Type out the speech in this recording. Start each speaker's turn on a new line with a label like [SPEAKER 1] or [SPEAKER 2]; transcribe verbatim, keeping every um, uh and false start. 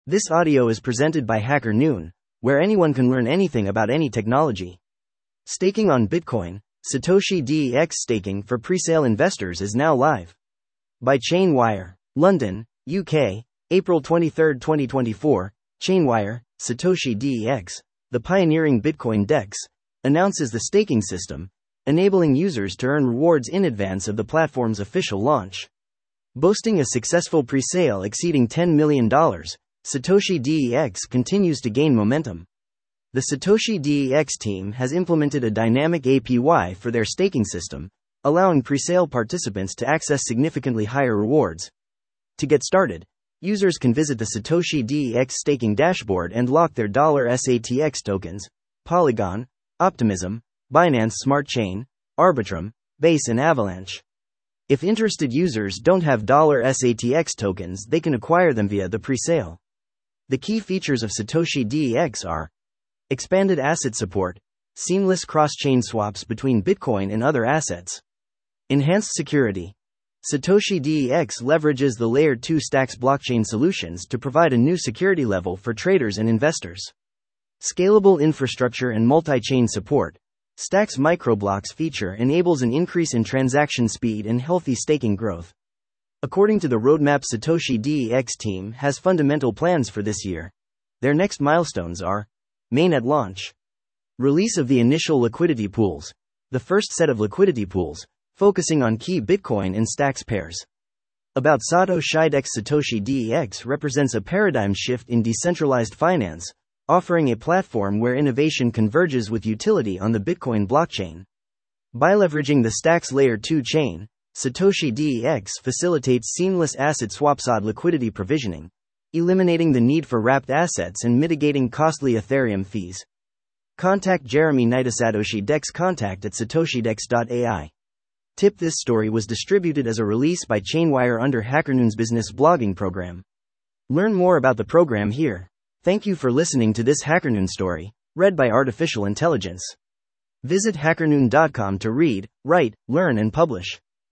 [SPEAKER 1] This audio is presented by Hacker Noon, where anyone can learn anything about any technology. Staking on Bitcoin, Satoshi D E X staking for presale investors is now live. By Chainwire, London, U K, April twenty-third, twenty twenty-four, Chainwire, Satoshi D E X, the pioneering Bitcoin DEX, announces the staking system, enabling users to earn rewards in advance of the platform's official launch. Boasting a successful presale exceeding ten million dollars, Satoshi D E X continues to gain momentum. The Satoshi D E X team has implemented a dynamic A P Y for their staking system, allowing presale participants to access significantly higher rewards. To get started, users can visit the Satoshi D E X staking dashboard and lock their S A T X tokens, Polygon, Optimism, Binance Smart Chain, Arbitrum, Base and Avalanche. If interested users don't have S A T X tokens, they can acquire them via the presale. The key features of Satoshi D E X are expanded asset support, seamless cross-chain swaps between Bitcoin and other assets, enhanced security. Satoshi D E X leverages the Layer two Stacks blockchain solutions to provide a new security level for traders and investors. Scalable infrastructure and multi-chain support. Stacks microblocks feature enables an increase in transaction speed and healthy staking growth. According to the roadmap, Satoshi D E X team has fundamental plans for this year. Their next milestones are mainnet launch, release of the initial liquidity pools, the first set of liquidity pools, focusing on key Bitcoin and Stacks pairs. About Satoshi DEX. Satoshi D E X represents a paradigm shift in decentralized finance, offering a platform where innovation converges with utility on the Bitcoin blockchain. By leveraging the Stacks Layer two chain, Satoshi D E X facilitates seamless asset swaps and liquidity provisioning, eliminating the need for wrapped assets and mitigating costly Ethereum fees. Contact Jeremy Knight. Satoshi DEX. Contact at satoshi dex dot A I. Tip: this story was distributed as a release by Chainwire under HackerNoon's business blogging program. Learn more about the program here. Thank you for listening to this HackerNoon story, read by Artificial Intelligence. Visit hackernoon dot com to read, write, learn and publish.